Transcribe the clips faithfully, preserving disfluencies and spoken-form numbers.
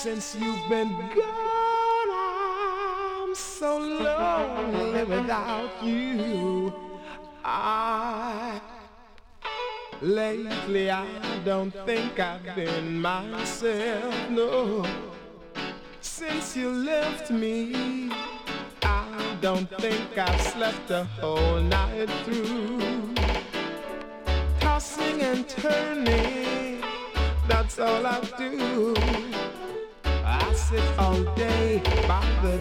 Since you've been gone, I'm so lonely without you. I lately I don't think I've been myself, no. Since you left me, I don't think I've slept a whole night through. Tossing and turning, that's all I do. I sit all day by the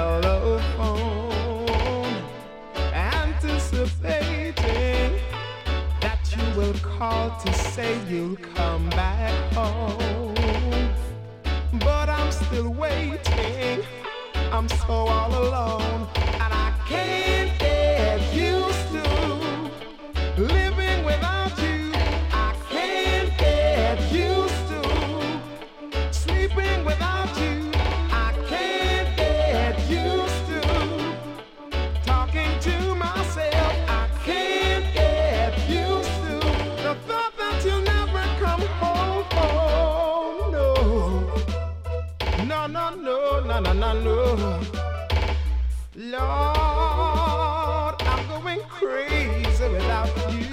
telephone, anticipating that you will call to say you'll come back home. But I'm still waiting, I'm so all alone, and I can't get used to living without you. I can't get used to sleeping without you. I can't get used to talking to myself. I can't get used to the thought that you'll never come home. Oh, no. No, no, no, no, no, no, no. Lord, I'm going crazy without you.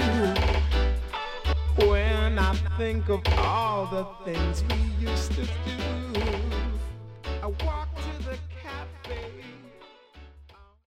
When I think of all the things we used to do, I walk